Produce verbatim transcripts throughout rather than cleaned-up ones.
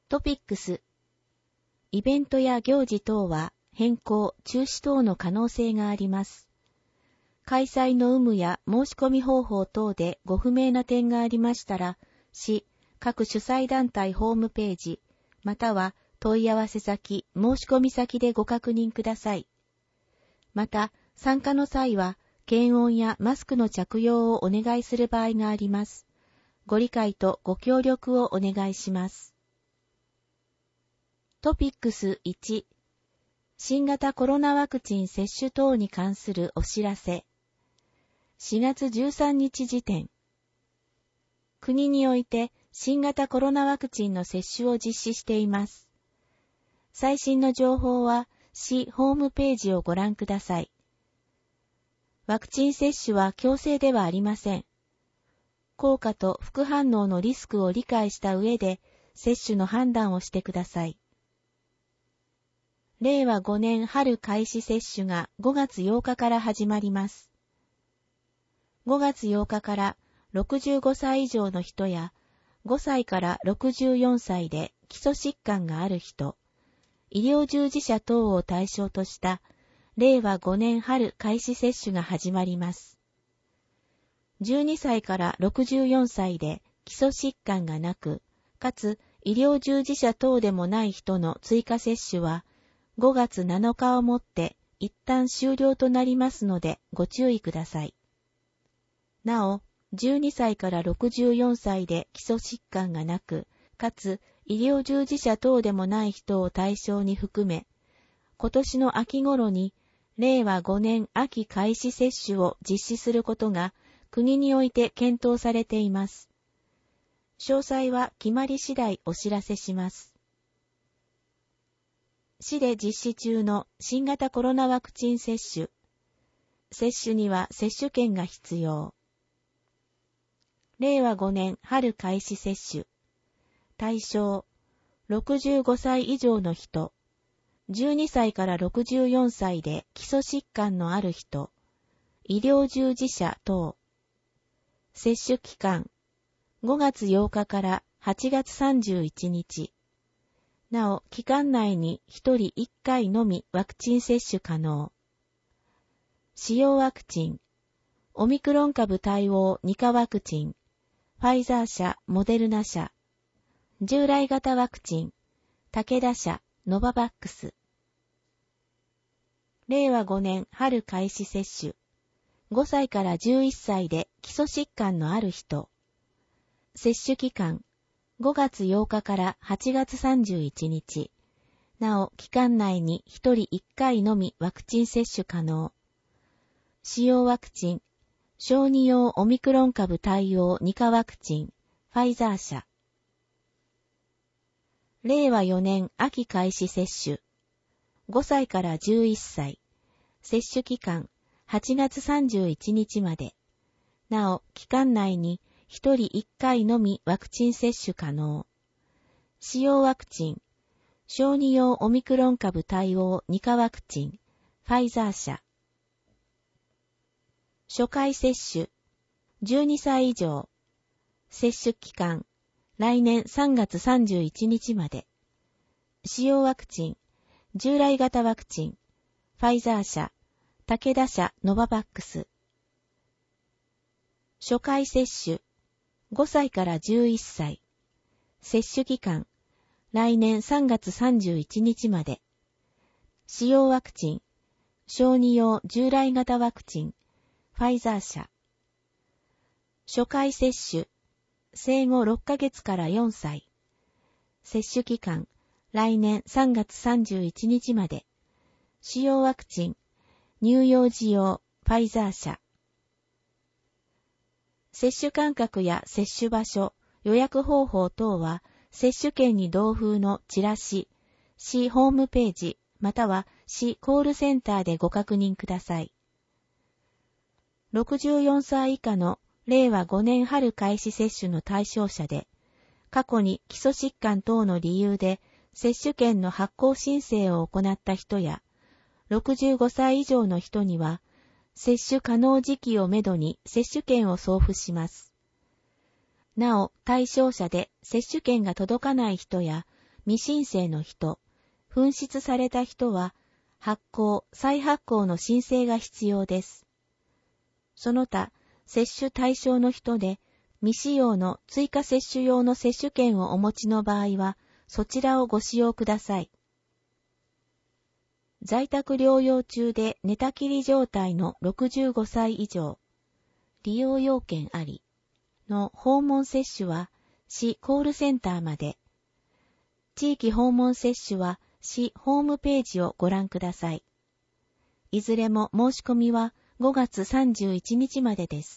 トピックス。イベントや行事等は変更、中止等の可能性があります。開催の有無や申し込み方法等でご不明な点がありましたら、市、各主催団体ホームページ、または問い合わせ先、申し込み先でご確認ください。また、参加の際は、検温やマスクの着用をお願いする場合があります。ご理解とご協力をお願いします。トピックスいち、新型コロナワクチン接種等に関するお知らせ。しがつじゅうさんにち時点。国において新型コロナワクチンの接種を実施しています。最新の情報は市ホームページをご覧ください。ワクチン接種は強制ではありません。効果と副反応のリスクを理解した上で接種の判断をしてください。れいわごねん春開始接種がごがつようかから始まります。ごがつようかからろくじゅうごさい以上の人やごさいからろくじゅうよんさいで基礎疾患がある人、医療従事者等を対象としたれいわごねん春開始接種が始まります。じゅうにさいからろくじゅうよんさいで基礎疾患がなく、かつ医療従事者等でもない人の追加接種はごがつなのかをもって一旦終了となりますのでご注意ください。なお、じゅうにさいからろくじゅうよんさいで基礎疾患がなく、かつ医療従事者等でもない人を対象に含め、今年の秋頃にれいわごねん秋開始接種を実施することが国において検討されています。詳細は決まり次第お知らせします。市で実施中の新型コロナワクチン接種。接種には接種券が必要。れいわごねん春開始接種。対象、ろくじゅうごさい以上の人、じゅうにさいからろくじゅうよんさいで基礎疾患のある人、医療従事者等。接種期間、ごがつようかからはちがつさんじゅういちにち。なお、期間内にひとりいっかいのみワクチン接種可能。使用ワクチン、オミクロン株対応にかワクチン、ファイザー社、モデルナ社、従来型ワクチン、武田社、ノババックス。れいわごねん春開始接種。ごさいからじゅういっさいで基礎疾患のある人。接種期間、ごがつようかからはちがつさんじゅういちにち。なお、期間内にひとりいっかいのみワクチン接種可能。使用ワクチン、小児用オミクロン株対応にかワクチン、ファイザー社。れいわよねん秋開始接種。ごさいからじゅういっさい。接種期間、はちがつさんじゅういちにちまで。なお、期間内にひとりいっかいのみワクチン接種可能。使用ワクチン、小児用オミクロン株対応にかワクチン、ファイザー社。初回接種、じゅうにさい以上。接種期間、来年さんがつさんじゅういちにちまで。使用ワクチン、従来型ワクチン、ファイザー社、武田社、ノババックス。初回接種、ごさいからじゅういっさい。接種期間、来年さんがつさんじゅういちにちまで。使用ワクチン、小児用従来型ワクチン、ファイザー社。初回接種、生後ろっかげつからよんさい。接種期間、来年さんがつさんじゅういちにちまで。使用ワクチン、乳幼児用、ファイザー社。接種間隔や接種場所、予約方法等は、接種券に同封のチラシ、市ホームページ、または市コールセンターでご確認ください。ろくじゅうよんさい以下のれいわごねん春開始接種の対象者で、過去に基礎疾患等の理由で接種券の発行申請を行った人や、ろくじゅうごさい以上の人には、接種可能時期をめどに接種券を送付します。なお、対象者で接種券が届かない人や、 未申請の人、紛失された人は、発行、再発行の申請が必要です。その他、接種対象の人で、未使用の追加接種用の接種券をお持ちの場合は、そちらをご使用ください。在宅療養中で寝たきり状態のろくじゅうごさい以上、利用要件ありの訪問接種は市コールセンターまで。地域訪問接種は市ホームページをご覧ください。いずれも申し込みはごがつさんじゅういちにちまでです。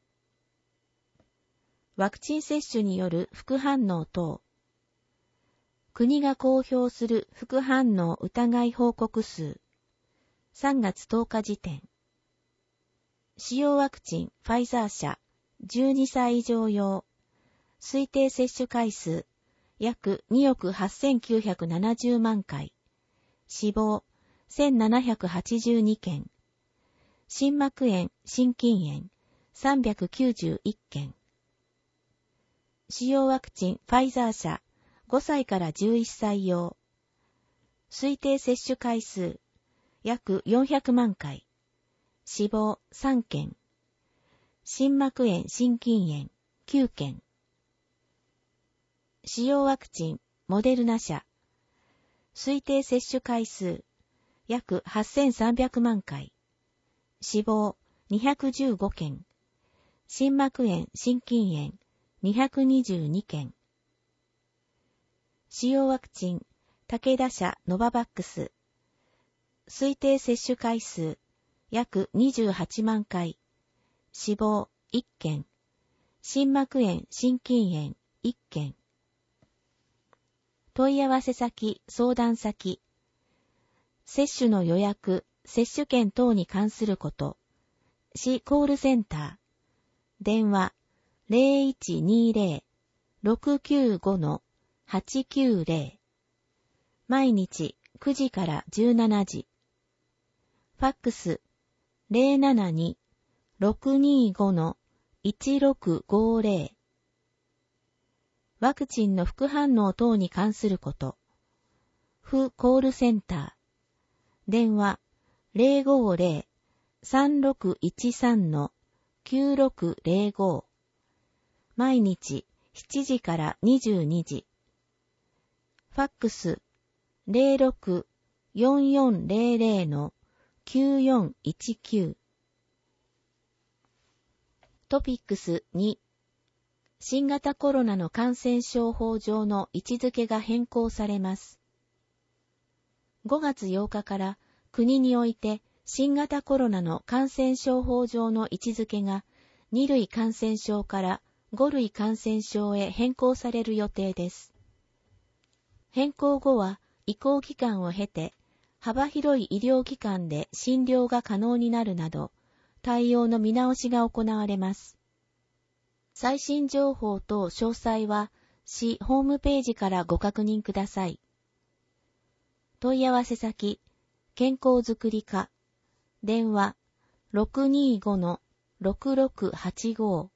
ワクチン接種による副反応等。国が公表する副反応疑い報告数。さんがつとおか時点。使用ワクチンファイザー社じゅうにさい以上用。推定接種回数約におくはっせんきゅうひゃくななじゅうまんかい。死亡せんななひゃくはちじゅうにけん。心膜炎、心筋炎さんびゃくきゅうじゅういっけん。使用ワクチンファイザー社ごさいからじゅういっさい用。推定接種回数約よんひゃくまんかい。死亡さんけん。心膜炎、心筋炎きゅうけん。使用ワクチンモデルナ社。推定接種回数約はっせんさんびゃくまんかい。死亡にひゃくじゅうごけん。心膜炎、心筋炎にひゃくにじゅうにけん。使用ワクチン武田社ノババックス。推定接種回数約にじゅうはちまんかい。死亡いっけん。心膜炎、心筋炎いっけん。問い合わせ先、相談先。接種の予約、接種券等に関すること。市コールセンター。電話 ゼロいちにゼロ ろくきゅうご はちきゅうゼロ。毎日くじからじゅうしちじ。ファックス ゼロななに ろくにご いちろくごゼロ。ワクチンの副反応等に関すること。府コールセンター。電話 ゼロごゼロ さんろくいちさん きゅうろくゼロご。毎日しちじからにじゅうにじ。ファックス ゼロろく よんよんゼロゼロ きゅうよんいちきゅう。トピックスに。新型コロナの感染症法上の位置づけが変更されます。ごがつようかから国において新型コロナの感染症法上の位置づけがにるい感染症からごるい感染症へ変更される予定です。変更後は移行期間を経て幅広い医療機関で診療が可能になるなど対応の見直しが行われます。最新情報と詳細は市ホームページからご確認ください。問い合わせ先、健康づくり課、電話 ろくにご ろくろくはちご。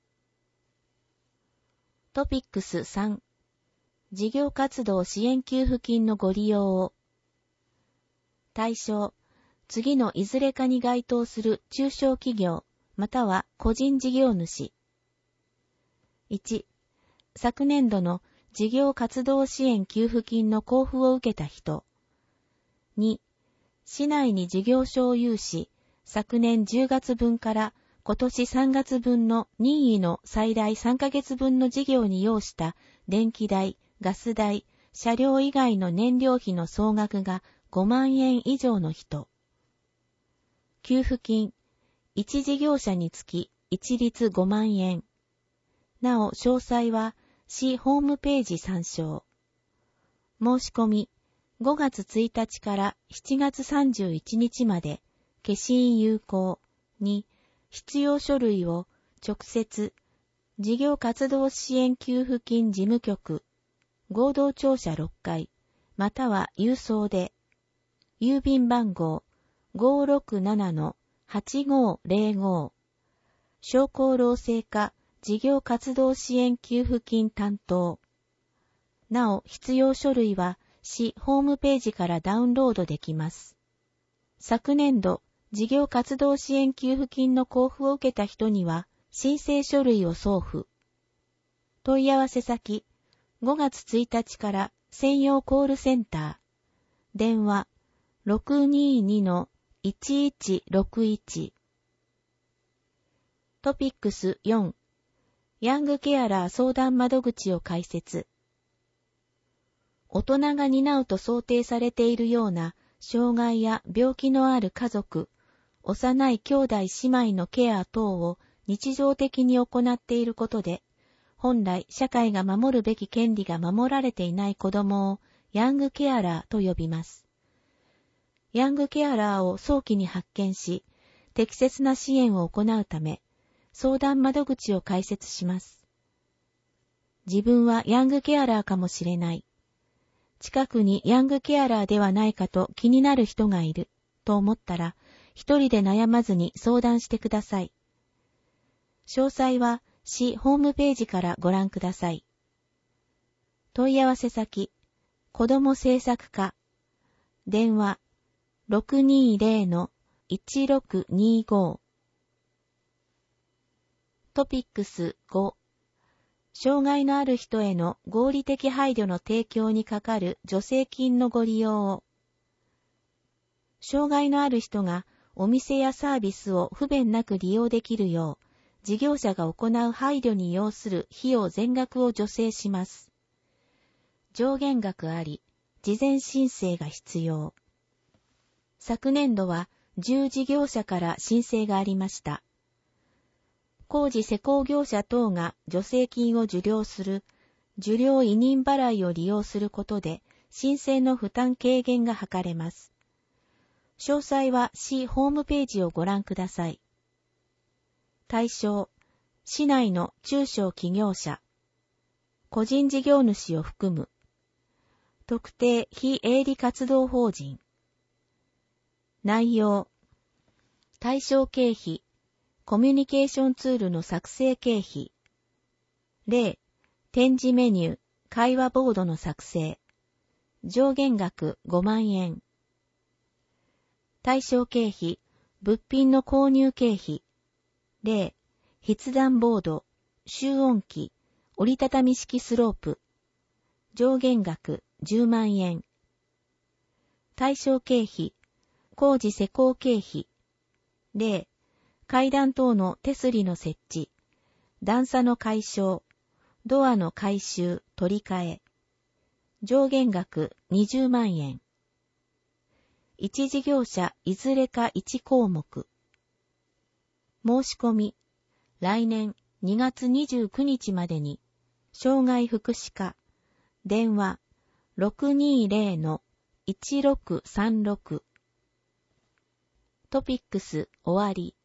トピックスさん、事業活動支援給付金のご利用を。対象、次のいずれかに該当する中小企業または個人事業主。いち、昨年度の事業活動支援給付金の交付を受けた人。に、市内に事業所を有し、昨年じゅうがつぶんから今年さんがつぶんの任意の最大さんかげつぶんの事業に要した電気代、ガス代、車両以外の燃料費の総額がごまんえん以上の人。給付金、いち事業者につき一律ごまんえん。なお、詳細は市ホームページ参照。申し込み、ごがつついたちからしちがつさんじゅういちにちまで、消印有効に、必要書類を直接、事業活動支援給付金事務局、合同庁舎ろっかい、または郵送で、郵便番号 ごーろくなな はちごーゼロご、商工労政課事業活動支援給付金担当、 なお、必要書類は市ホームページからダウンロードできます。昨年度、事業活動支援給付金の交付を受けた人には、申請書類を送付。問い合わせ先、ごがつついたちから専用コールセンター、電話 ろくにーにのいちいちろくいち。トピックスよん、ヤングケアラー相談窓口を開設。大人が担うと想定されているような障害や病気のある家族、幼い兄弟姉妹のケア等を日常的に行っていることで、本来社会が守るべき権利が守られていない子供をヤングケアラーと呼びます。ヤングケアラーを早期に発見し、適切な支援を行うため、相談窓口を開設します。自分はヤングケアラーかもしれない。近くにヤングケアラーではないかと気になる人がいると思ったら、一人で悩まずに相談してください。詳細は市ホームページからご覧ください。問い合わせ先、子ども政策課、電話 ろくにーぜろのいちろくにーご。トピックスご、障害のある人への合理的配慮の提供にかかる助成金のご利用を。障害のある人がお店やサービスを不便なく利用できるよう、事業者が行う配慮に要する費用全額を助成します。上限額あり、事前申請が必要。昨年度はじゅう事業者から申請がありました。工事施工業者等が助成金を受領する受領委任払いを利用することで申請の負担軽減が図れます。詳細は市ホームページをご覧ください。対象、市内の中小企業者、個人事業主を含む、特定非営利活動法人。内容、対象経費、コミュニケーションツールの作成経費。例、展示メニュー、会話ボードの作成。上限額ごまんえん。対象経費、物品の購入経費。例、筆談ボード、集音機、折りたたみ式スロープ。上限額じゅうまんえん。対象経費、工事施工経費。例、階段等の手すりの設置、段差の解消、ドアの改修、取り替え。上限額にじゅうまんえん。一事業者いずれかいち項目。申し込み、来年にがつにじゅうくにちまでに、障害福祉課、電話 ろくにーぜろのいちろくさんろく。トピックス終わり。